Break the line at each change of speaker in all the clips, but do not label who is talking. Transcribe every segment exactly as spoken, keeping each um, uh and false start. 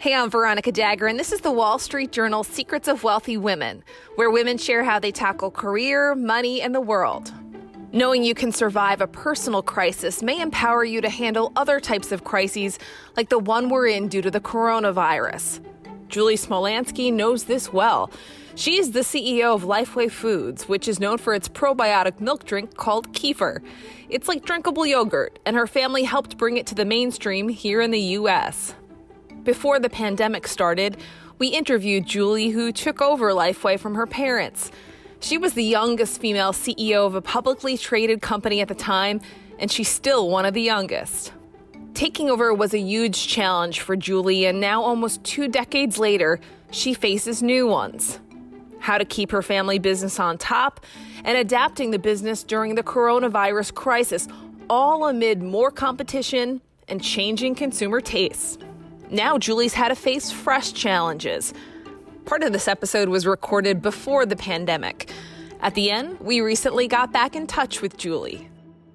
Hey, I'm Veronica Dagger, and this is the Wall Street Journal Secrets of Wealthy Women, where women share how they tackle career, money, and the world. Knowing you can survive a personal crisis may empower you to handle other types of crises, like the one we're in due to the coronavirus. Julie Smolansky knows this well. She is the C E O of Lifeway Foods, which is known for its probiotic milk drink called Kefir. It's like drinkable yogurt, and her family helped bring it to the mainstream here in the U S. Before the pandemic started, we interviewed Julie, who took over Lifeway from her parents. She was the youngest female C E O of a publicly traded company at the time, and she's still one of the youngest. Taking over was a huge challenge for Julie, and now almost two decades later, she faces new ones. How to keep her family business on top, and adapting the business during the coronavirus crisis, all amid more competition and changing consumer tastes. Now Julie's had to face fresh challenges. Part of this episode was recorded before the pandemic. At the end, we recently got back in touch with Julie.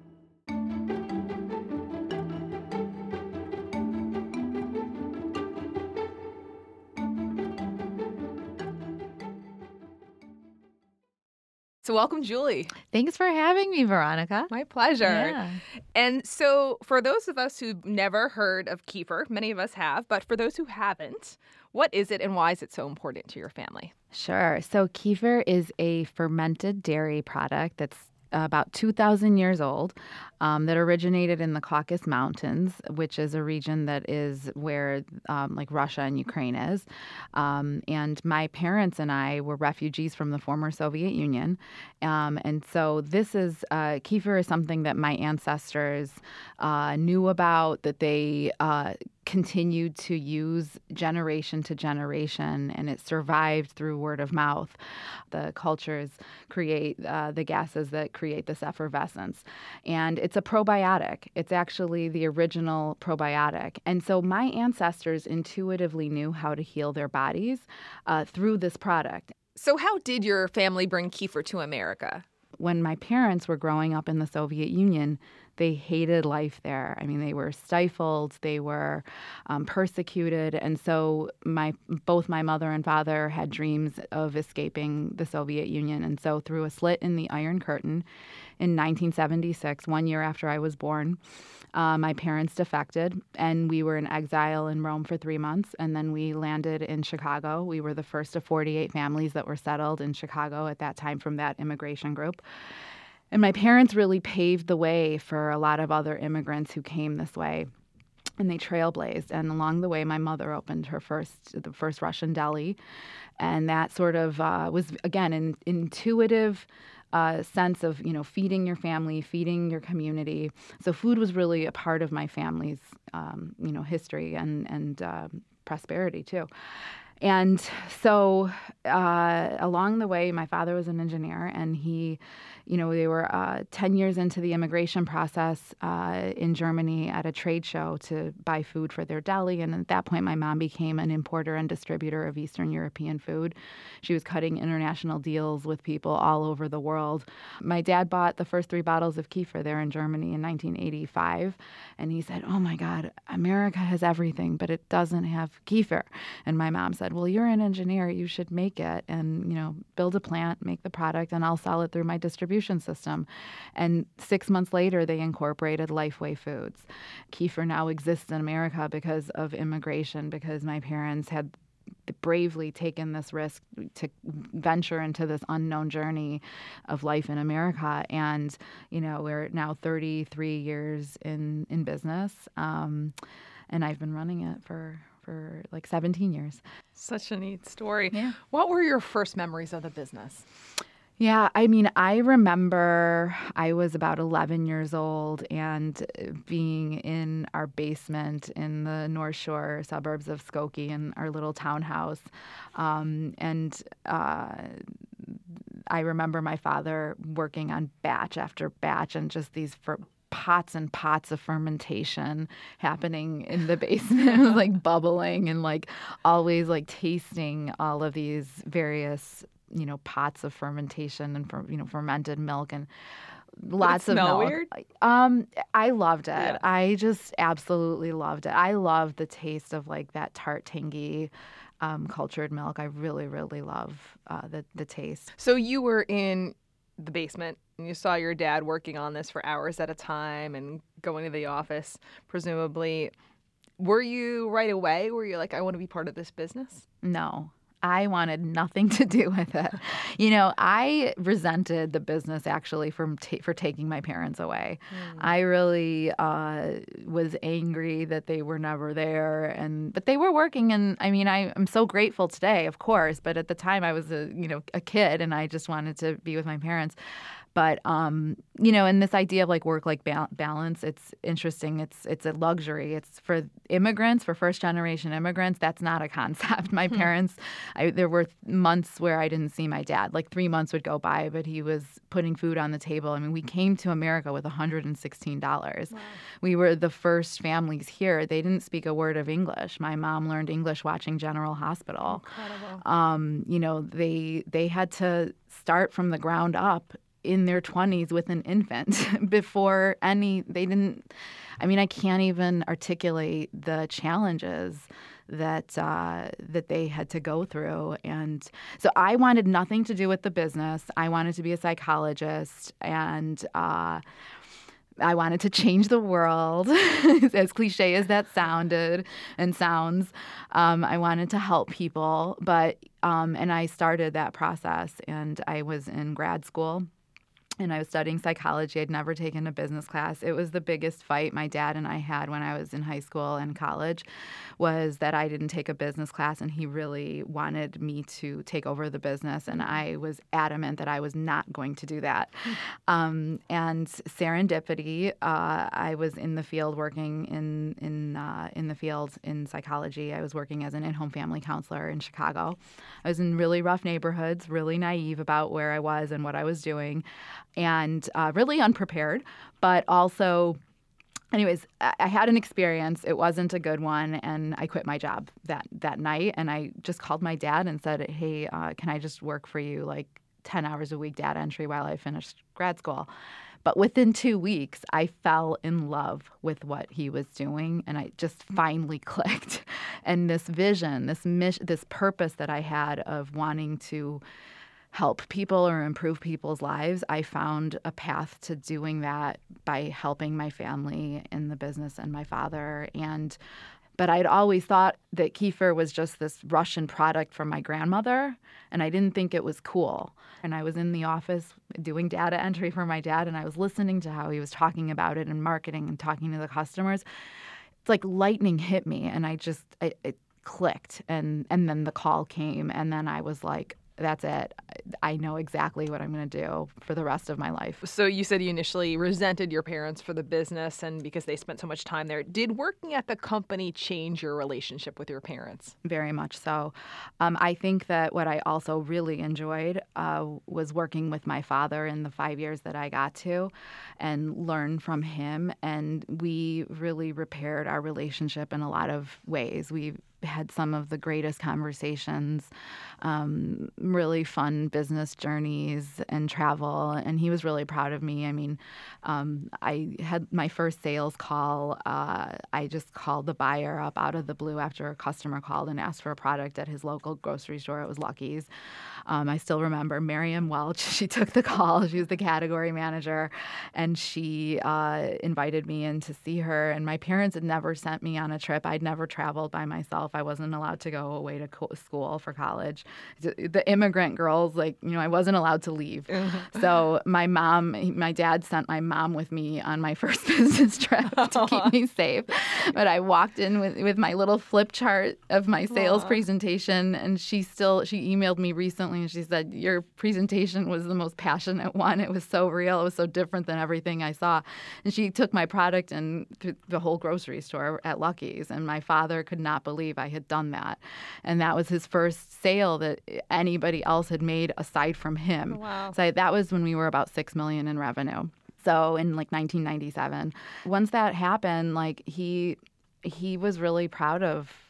So welcome, Julie.
Thanks for having me, Veronica.
My pleasure.
Yeah.
And so for those of us who've never heard of kefir, many of us have, but for those who haven't, what is it and why is it so important to your family?
Sure. So kefir is a fermented dairy product that's about two thousand years old, um, that originated in the Caucasus Mountains, which is a region that is where um, like Russia and Ukraine is. Um, and my parents and I were refugees from the former Soviet Union. Um, and so this is, uh, kefir is something that my ancestors uh, knew about, that they uh, continued to use generation to generation, and it survived through word of mouth. The cultures create uh, the gases that create this effervescence. And it's a probiotic. It's actually the original probiotic. And so my ancestors intuitively knew how to heal their bodies uh, through this product.
So how did your family bring kefir to America?
When my parents were growing up in the Soviet Union, they hated life there. I mean, they were stifled, they were um, persecuted. And so my both my mother and father had dreams of escaping the Soviet Union. And so through a slit in the Iron Curtain in nineteen seventy-six, one year after I was born, uh, my parents defected, and we were in exile in Rome for three months. And then we landed in Chicago. We were the first of forty-eight families that were settled in Chicago at that time from that immigration group. And my parents really paved the way for a lot of other immigrants who came this way, and they trailblazed. And along the way, my mother opened her first, the first Russian deli, and that sort of uh, was, again, an intuitive uh, sense of, you know, feeding your family, feeding your community. So food was really a part of my family's, um, you know, history and and uh, prosperity too. And so uh, along the way, my father was an engineer, and he, you know, they were uh, ten years into the immigration process uh, in Germany at a trade show to buy food for their deli. And at that point, my mom became an importer and distributor of Eastern European food. She was cutting international deals with people all over the world. My dad bought the first three bottles of kefir there in Germany in nineteen eighty-five. And he said, "Oh my God, America has everything, but it doesn't have kefir." And my mom said, "Well, you're an engineer, you should make it and, you know, build a plant, make the product, and I'll sell it through my distribution system." And six months later, they incorporated Lifeway Foods. Kefir now exists in America because of immigration, because my parents had bravely taken this risk to venture into this unknown journey of life in America. And, you know, we're now thirty-three years in, in business. Um, and I've been running it for for like seventeen years.
Such a neat story.
Yeah.
What were your first memories of the business?
Yeah, I mean, I remember I was about eleven years old and being in our basement in the North Shore suburbs of Skokie in our little townhouse. Um, and uh, I remember my father working on batch after batch and just these for pots and pots of fermentation happening in the basement. It was like bubbling and like always like tasting all of these various, you know, pots of fermentation and, for, you know, fermented milk. And lots
Did it
of
smell
milk.
weird?
Um, I loved it.
Yeah.
I just absolutely loved it. I love the taste of like that tart, tangy, um, cultured milk. I really, really love uh, the the taste.
So you were in the basement and you saw your dad working on this for hours at a time and going to the office, presumably. Were you right away? Were you like, I want to be part of this business?
No. I wanted nothing to do with it. You know, I resented the business actually from ta- for taking my parents away. Mm. I really uh, was angry that they were never there, and but they were working. And I mean, I, I'm so grateful today, of course. But at the time, I was a you know a kid, and I just wanted to be with my parents. But, um, you know, and this idea of like work-life ba- balance, it's interesting. It's it's a luxury. It's for immigrants, for first-generation immigrants. That's not a concept. My parents, I, there were months where I didn't see my dad. Like three months would go by, but he was putting food on the table. I mean, we came to America with one hundred sixteen dollars. Wow. We were the first families here. They didn't speak a word of English. My mom learned English watching General Hospital.
Incredible.
Um, you know, they they had to start from the ground up in their twenties with an infant before any, they didn't, I mean, I can't even articulate the challenges that uh, that they had to go through. And so I wanted nothing to do with the business. I wanted to be a psychologist, and uh, I wanted to change the world, as cliche as that sounded and sounds. Um, I wanted to help people, but um, and I started that process, and I was in grad school. And I was studying psychology. I'd never taken a business class. It was the biggest fight my dad and I had when I was in high school and college, was that I didn't take a business class, and he really wanted me to take over the business. And I was adamant that I was not going to do that. Um, and serendipity, uh, I was in the field working in in uh, in the field in psychology. I was working as an in-home family counselor in Chicago. I was in really rough neighborhoods, really naive about where I was and what I was doing, and uh, really unprepared, but also, anyways, I had an experience. It wasn't a good one, and I quit my job that, that night, and I just called my dad and said, hey, uh, can I just work for you like ten hours a week data entry while I finished grad school? But within two weeks, I fell in love with what he was doing, and I just finally clicked. And this vision, this mission, this purpose that I had of wanting to help people or improve people's lives, I found a path to doing that by helping my family in the business and my father. And but I'd always thought that kefir was just this Russian product from my grandmother, and I didn't think it was cool. And I was in the office doing data entry for my dad, and I was listening to how he was talking about it and marketing and talking to the customers. It's like lightning hit me, and I just, it, it clicked. And, and then the call came, and then I was like, that's it. I know exactly what I'm going to do for the rest of my life.
So you said you initially resented your parents for the business and because they spent so much time there. Did working at the company change your relationship with your parents?
Very much so. Um, I think that what I also really enjoyed uh, was working with my father in the five years that I got to and learn from him. And we really repaired our relationship in a lot of ways. We had some of the greatest conversations, um, really fun business journeys and travel. And he was really proud of me. I mean, um, I had my first sales call. Uh, I just called the buyer up out of the blue after a customer called and asked for a product at his local grocery store. It was Lucky's. Um, I still remember Miriam Welch. She took the call. She was the category manager, and she uh, invited me in to see her. And my parents had never sent me on a trip. I'd never traveled by myself. I wasn't allowed to go away to co- school for college. The immigrant girls, like, you know, I wasn't allowed to leave. So my mom, my dad sent my mom with me on my first business trip to keep me safe. But I walked in with, with my little flip chart of my sales Aww. presentation, and she still, she emailed me recently and she said, your presentation was the most passionate one. It was so real. It was so different than everything I saw. And she took my product and through the whole grocery store at Lucky's, and my father could not believe I had done that. And that was his first sale that anybody else had made aside from him.
Wow.
So that was when we were about six million in revenue. So in like nineteen ninety-seven, once that happened, like he he was really proud of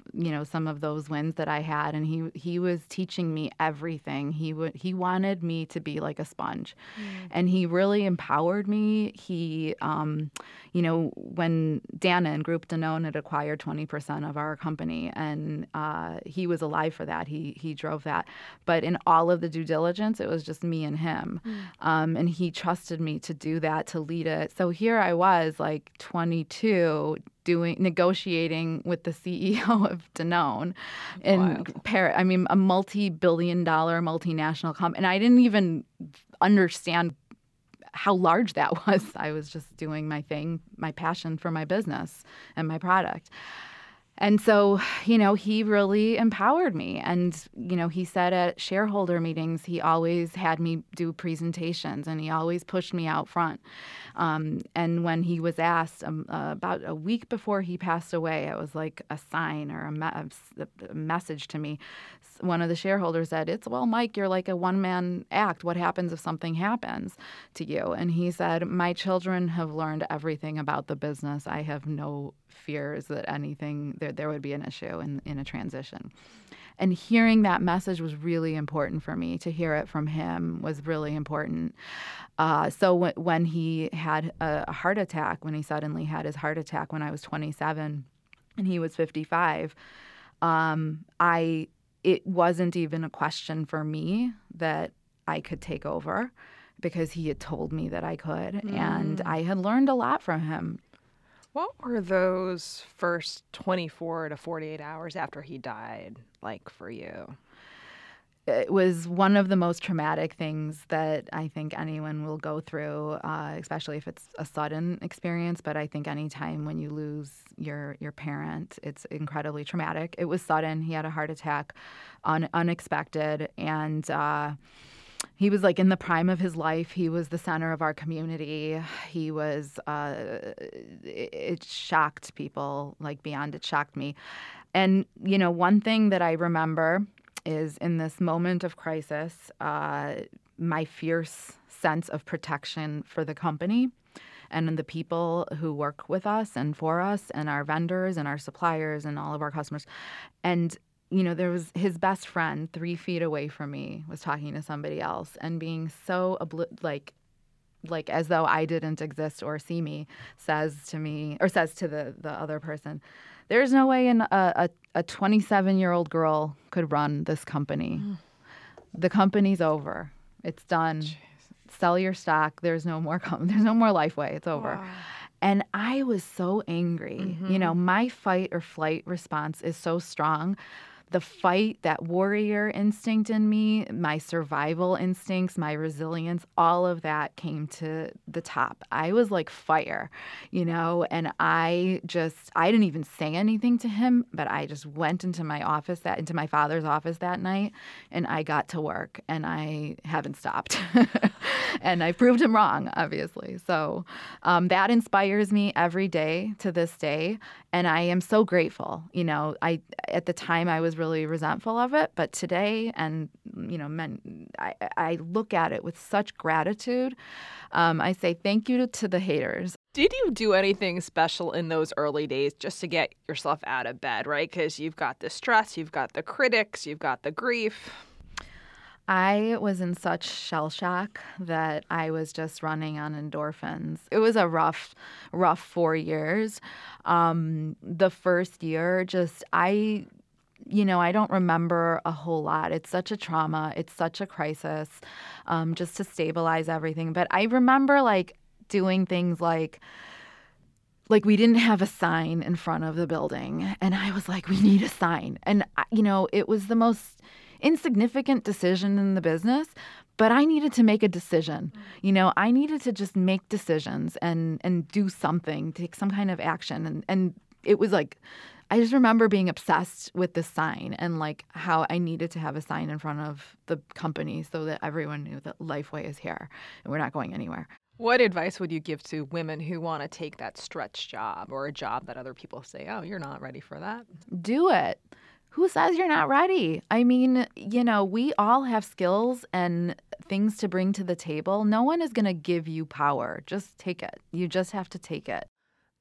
you know, some of those wins that I had, and he he was teaching me everything. He would he wanted me to be like a sponge, mm. and he really empowered me. He, um, you know, when Dannon Groupe Danone had acquired twenty percent of our company, and uh, he was alive for that. He he drove that, but in all of the due diligence, it was just me and him, mm. um, and he trusted me to do that, to lead it. So here I was, like twenty-two. Doing negotiating with the C E O of Danone in Paris. I mean, a multi-billion dollar multinational company. And I didn't even understand how large that was. I was just doing my thing, my passion for my business and my product. And so, you know, he really empowered me. And, you know, he said at shareholder meetings, he always had me do presentations, and he always pushed me out front. Um, and when he was asked um, uh, about a week before he passed away, it was like a sign or a, me- a message to me. One of the shareholders said, it's, well, Mike, you're like a one-man act. What happens if something happens to you? And he said, my children have learned everything about the business. I have no fears that anything, there, there would be an issue in, in a transition. And hearing that message was really important for me. To hear it from him was really important. Uh, so w- when he had a, a heart attack, when he suddenly had his heart attack when I was twenty-seven and he was fifty-five, um, I it wasn't even a question for me that I could take over, because he had told me that I could. Mm. And I had learned a lot from him.
What were those first twenty-four to forty-eight hours after he died like for you?
It was one of the most traumatic things that I think anyone will go through, uh, especially if it's a sudden experience. But I think any time when you lose your your parent, it's incredibly traumatic. It was sudden. He had a heart attack, un- unexpected, and uh, he was like in the prime of his life. He was the center of our community. He was, uh, it, it shocked people, like beyond it shocked me. And, you know, one thing that I remember is in this moment of crisis, uh, my fierce sense of protection for the company and the people who work with us and for us and our vendors and our suppliers and all of our customers. And you know, there was his best friend three feet away from me was talking to somebody else and being so obli- like, like as though I didn't exist or see me, says to me or says to the, the other person, there's no way an, a, a twenty-seven-year-old girl could run this company. Mm. The company's over. It's done. Jeez. Sell your stock. There's no more. Com- there's no more Lifeway. It's over. Wow. And I was so angry. Mm-hmm. You know, my fight or flight response is so strong. The fight, that warrior instinct in me, my survival instincts, my resilience, all of that came to the top. I was like fire, you know, and I just, I didn't even say anything to him, but I just went into my office, that into my father's office that night, and I got to work, and I haven't stopped. And I proved him wrong, obviously. So um, that inspires me every day to this day. And I am so grateful. You know, I at the time I was really resentful of it, but today, and you know, men, I, I look at it with such gratitude. Um, I say thank you to, to the haters.
Did you do anything special in those early days just to get yourself out of bed, right? Because you've got the stress, you've got the critics, you've got the grief.
I was in such shell shock that I was just running on endorphins. It was a rough, rough four years. Um, the first year, just I, you know, I don't remember a whole lot. It's such a trauma. It's such a crisis, um, just to stabilize everything. But I remember like doing things like, like we didn't have a sign in front of the building. And I was like, we need a sign. And, you know, it was the most insignificant decision in the business, but I needed to make a decision. You know, I needed to just make decisions and and do something, take some kind of action. And, and it was like, I just remember being obsessed with the sign and like how I needed to have a sign in front of the company so that everyone knew that Lifeway is here and we're not going anywhere.
What advice would you give to women who want to take that stretch job or a job that other people say, oh, you're not ready for that?
Do it. Who says you're not ready? I mean, you know, we all have skills and things to bring to the table. No one is going to give you power. Just take it. You just have to take it.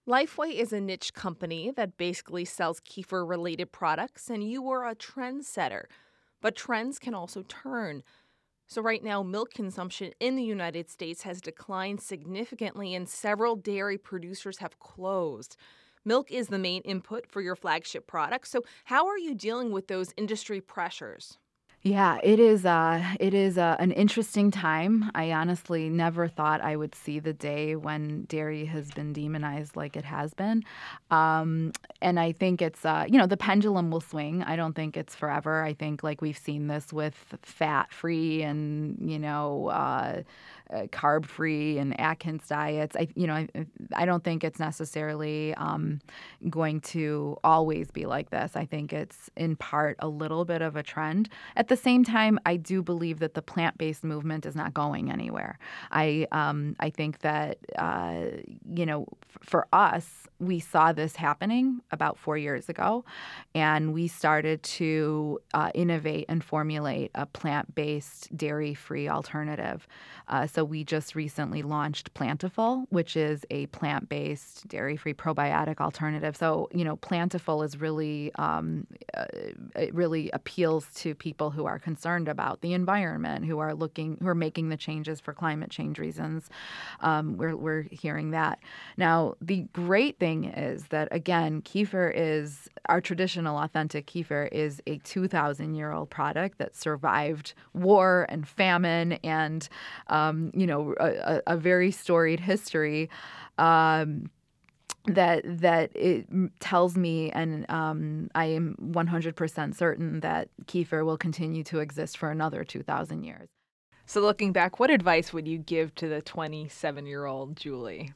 Lifeway is a niche company that basically sells kefir-related products, and you were a trendsetter. But trends can also turn. So right now, milk consumption in the United States has declined significantly, and several dairy producers have closed. Milk is the main input for your flagship product. So how are you dealing with those industry pressures?
Yeah, it is. Uh, it is uh, an interesting time. I honestly never thought I would see the day when dairy has been demonized like it has been, um, and I think it's uh, you know the pendulum will swing. I don't think it's forever. I think like we've seen this with fat-free and you know uh, uh, carb-free and Atkins diets. I you know I, I don't think it's necessarily um, going to always be like this. I think it's in part a little bit of a trend. At At the same time, I do believe that the plant-based movement is not going anywhere. I um, I think that, uh, you know, f- for us, we saw this happening about four years ago, and we started to uh, innovate and formulate a plant-based, dairy-free alternative. Uh, so we just recently launched Plantiful, which is a plant-based, dairy-free probiotic alternative. So, you know, Plantiful is really, um, uh, it really appeals to people who who are concerned about the environment, who are looking, who are making the changes for climate change reasons. Um, we're we're hearing that. Now, the great thing is that, again, kefir is, our traditional authentic kefir is a two thousand year old product that survived war and famine and, um, you know, a, a very storied history. Um, that that it tells me, and um, I am one hundred percent certain that kefir will continue to exist for another two thousand years.
So looking back, what advice would you give to the twenty-seven-year-old Julie?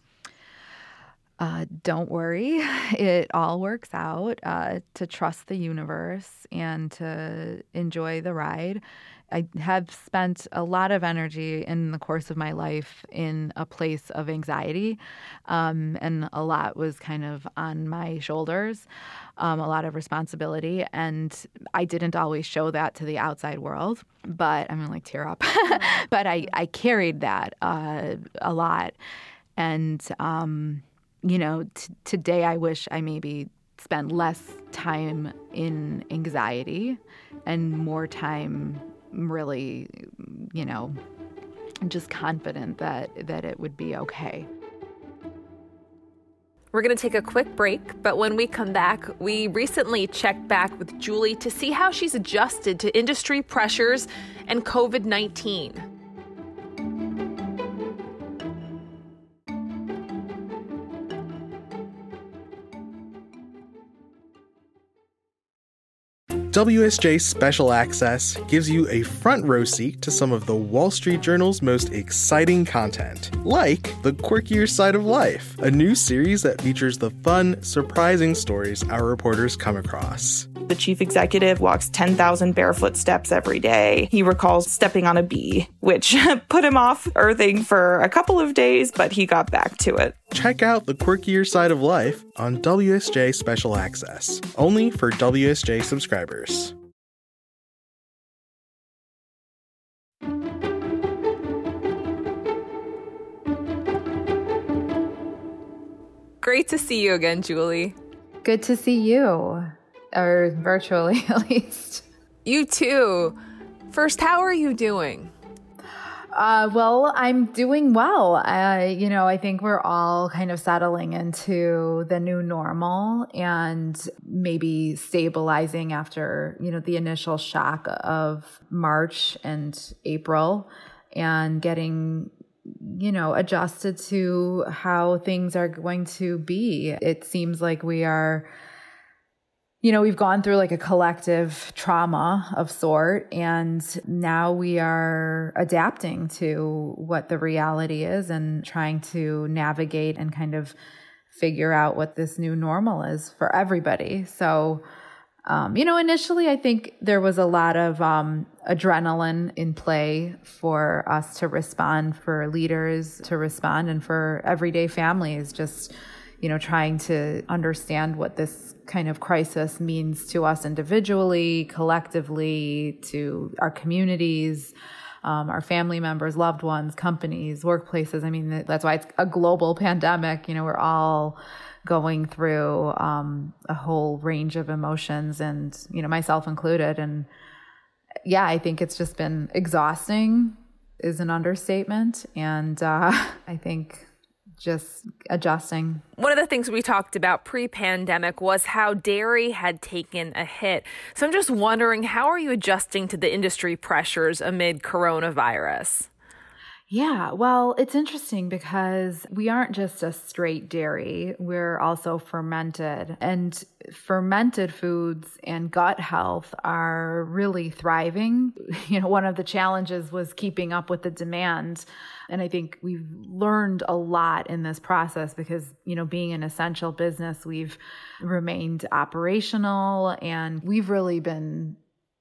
Uh, don't worry. It all works out. Uh, to trust the universe and to enjoy the ride. I have spent a lot of energy in the course of my life in a place of anxiety, um, and a lot was kind of on my shoulders, um, a lot of responsibility, and I didn't always show that to the outside world, but I'm going to like tear up. But I, I carried that uh, a lot, and um, you know, t- today I wish I maybe spent less time in anxiety and more time really, you know, just confident that that it would be okay.
We're going to take a quick break, but when we come back, we recently checked back with Julie to see how she's adjusted to industry pressures and covid nineteen.
W S J Special Access gives you a front row seat to some of the Wall Street Journal's most exciting content, like The Quirkier Side of Life, a new series that features the fun, surprising stories our reporters come across.
The chief executive walks ten thousand barefoot steps every day. He recalls stepping on a bee, which put him off earthing for a couple of days, but he got back to it.
Check out The Quirkier Side of Life on W S J Special Access, only for W S J subscribers.
Great to see you again, Julie.
Good to see you, or virtually at least.
You too. First, how are you doing?
Uh, well, I'm doing well. Uh, you know, I think we're all kind of settling into the new normal and maybe stabilizing after, you know, the initial shock of March and April and getting, you know, adjusted to how things are going to be. It seems like we are, you know, we've gone through like a collective trauma of sort, and now we are adapting to what the reality is and trying to navigate and kind of figure out what this new normal is for everybody. So, um, you know, initially I think there was a lot of um, adrenaline in play for us to respond, for leaders to respond, and for everyday families just, you know, trying to understand what this kind of crisis means to us individually, collectively, to our communities. um, our family members, loved ones, companies, workplaces. I mean, that's why it's a global pandemic. You know, we're all going through um, a whole range of emotions, and, you know, myself included. And yeah, I think it's just been exhausting is an understatement. And uh, I think just adjusting.
One of the things we talked about pre-pandemic was how dairy had taken a hit. So I'm just wondering, how are you adjusting to the industry pressures amid coronavirus?
Yeah, well, it's interesting because we aren't just a straight dairy. We're also fermented. And fermented foods and gut health are really thriving. You know, one of the challenges was keeping up with the demand. And I think we've learned a lot in this process because, you know, being an essential business, we've remained operational, and we've really been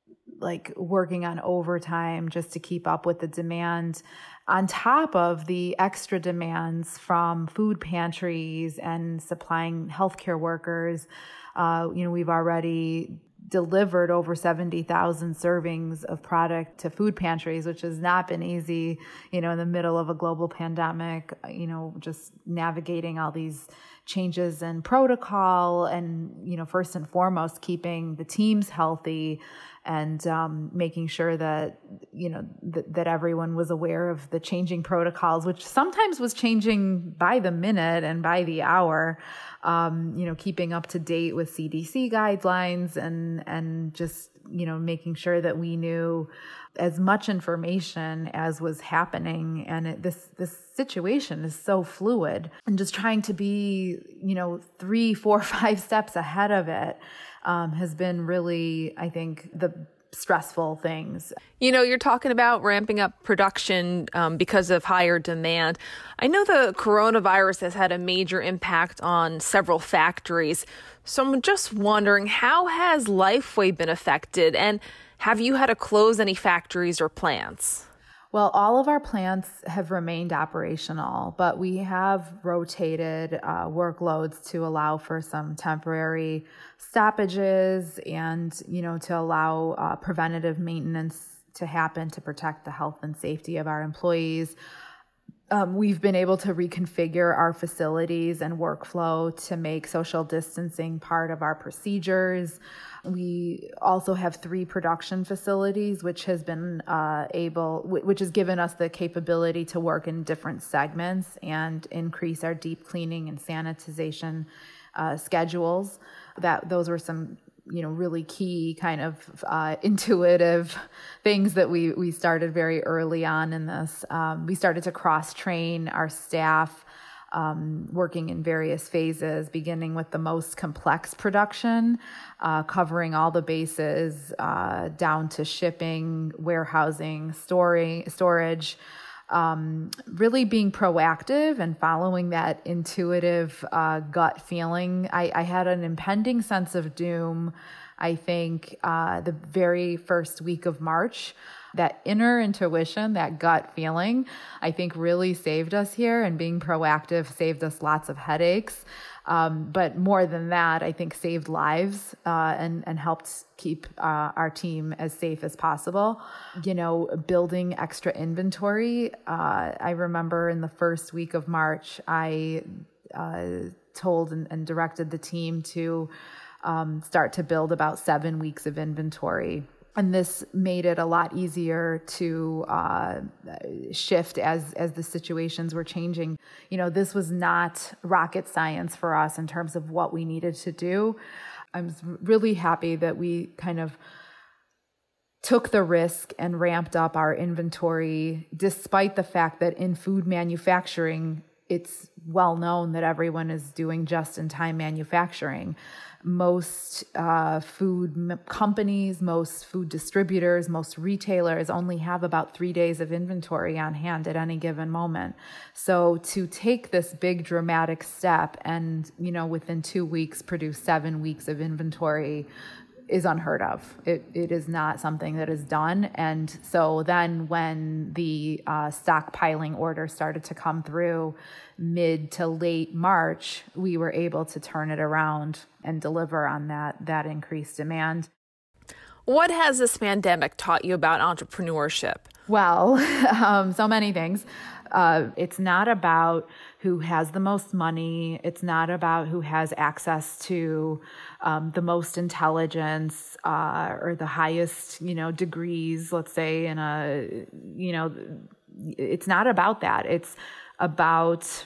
like working on overtime just to keep up with the demand, on top of the extra demands from food pantries and supplying healthcare workers. Uh, you know, we've already delivered over seventy thousand servings of product to food pantries, which has not been easy, you know, in the middle of a global pandemic, you know, just navigating all these changes in protocol and, you know, first and foremost, keeping the teams healthy and um, making sure that, you know, th- that everyone was aware of the changing protocols, which sometimes was changing by the minute and by the hour, um, you know, keeping up to date with C D C guidelines and, and just, you know, making sure that we knew as much information as was happening. And it, this, this situation is so fluid, and just trying to be, you know, three, four, five steps ahead of it um, has been really, I think, the stressful things.
You know, you're talking about ramping up production um, because of higher demand. I know the coronavirus has had a major impact on several factories. So I'm just wondering, how has Lifeway been affected, and have you had to close any factories or plants?
Well, all of our plants have remained operational, but we have rotated uh, workloads to allow for some temporary stoppages and, you know, to allow uh, preventative maintenance to happen to protect the health and safety of our employees. Um, we've been able to reconfigure our facilities and workflow to make social distancing part of our procedures. We also have three production facilities, which has been uh, able, which has given us the capability to work in different segments and increase our deep cleaning and sanitization uh, schedules. That those were some, you know, really key kind of uh, intuitive things that we we started very early on in this. Um, we started to cross-train our staff, um, working in various phases, beginning with the most complex production, uh, covering all the bases, uh, down to shipping, warehousing, storing, storage, um, really being proactive and following that intuitive uh, gut feeling. I, I had an impending sense of doom, I think, uh, the very first week of March. That inner intuition, that gut feeling, I think really saved us here, and being proactive saved us lots of headaches. Um, but more than that, I think saved lives uh, and, and helped keep uh, our team as safe as possible. You know, building extra inventory. Uh, I remember in the first week of March, I uh, told and, and directed the team to um, start to build about seven weeks of inventory. And this made it a lot easier to uh, shift as as the situations were changing. You know, this was not rocket science for us in terms of what we needed to do. I'm really happy that we kind of took the risk and ramped up our inventory, despite the fact that in food manufacturing, it's well known that everyone is doing just-in-time manufacturing. Most uh, food m- companies, most food distributors, most retailers only have about three days of inventory on hand at any given moment. So to take this big dramatic step and, you know, within two weeks produce seven weeks of inventory is unheard of. It it is not something that is done. And so then when the uh, stockpiling order started to come through mid to late March, we were able to turn it around and deliver on that that increased demand.
What has this pandemic taught you about entrepreneurship?
Well, um, so many things. Uh, it's not about who has the most money. It's not about who has access to um, the most intelligence uh, or the highest, you know, degrees, let's say, in a, you know, it's not about that. It's about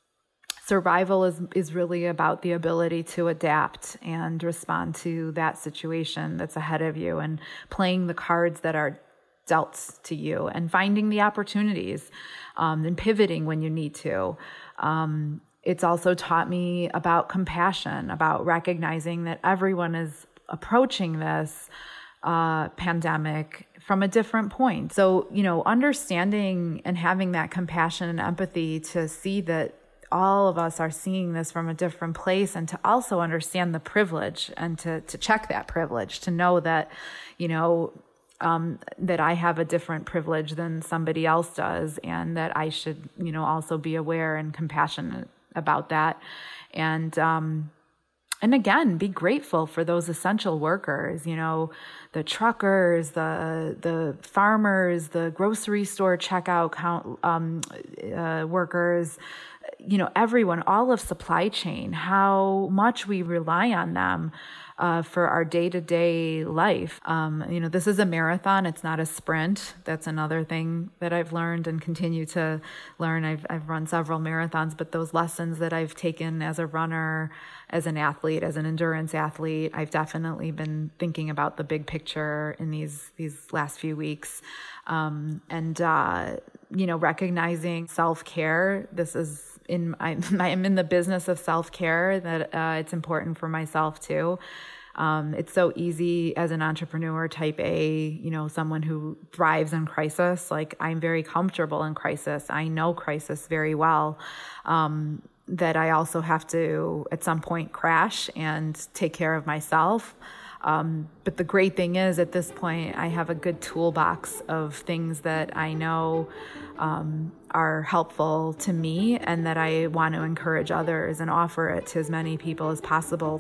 survival is, is really about the ability to adapt and respond to that situation that's ahead of you and playing the cards that are dealt to you and finding the opportunities um, and pivoting when you need to. Um, it's also taught me about compassion, about recognizing that everyone is approaching this uh, pandemic from a different point. So, you know, understanding and having that compassion and empathy to see that all of us are seeing this from a different place, and to also understand the privilege and to, to check that privilege, to know that, you know, Um, that I have a different privilege than somebody else does, and that I should, you know, also be aware and compassionate about that. And, um, and again, be grateful for those essential workers, you know, the truckers, the, the farmers, the grocery store checkout count, um, uh, workers, you know, everyone, all of supply chain, how much we rely on them Uh, for our day-to-day life. Um, you know, this is a marathon. It's not a sprint. That's another thing that I've learned and continue to learn. I've, I've run several marathons, but those lessons that I've taken as a runner, as an athlete, as an endurance athlete, I've definitely been thinking about the big picture in these, these last few weeks. Um, and, uh, you know, recognizing self-care. This is in, I'm, I'm in the business of self-care, that uh, it's important for myself too. Um, it's so easy as an entrepreneur, type A, you know, someone who thrives in crisis. Like, I'm very comfortable in crisis. I know crisis very well. Um, that I also have to, at some point, crash and take care of myself. Um, but the great thing is, at this point, I have a good toolbox of things that I know um, are helpful to me, and that I want to encourage others and offer it to as many people as possible.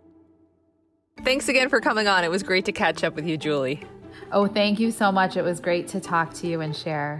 Thanks again for coming on. It was great to catch up with you, Julie.
Oh, thank you so much. It was great to talk to you and share.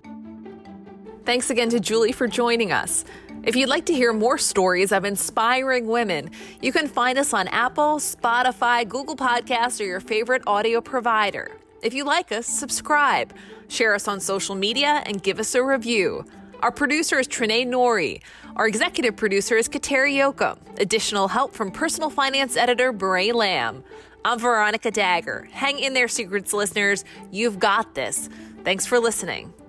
Thanks again to Julie for joining us. If you'd like to hear more stories of inspiring women, you can find us on Apple, Spotify, Google Podcasts, or your favorite audio provider. If you like us, subscribe, share us on social media, and give us a review. Our producer is Trinae Nori. Our executive producer is Kateri Yoakum. Additional help from personal finance editor Bray Lamb. I'm Veronica Dagger. Hang in there, Secrets listeners. You've got this. Thanks for listening.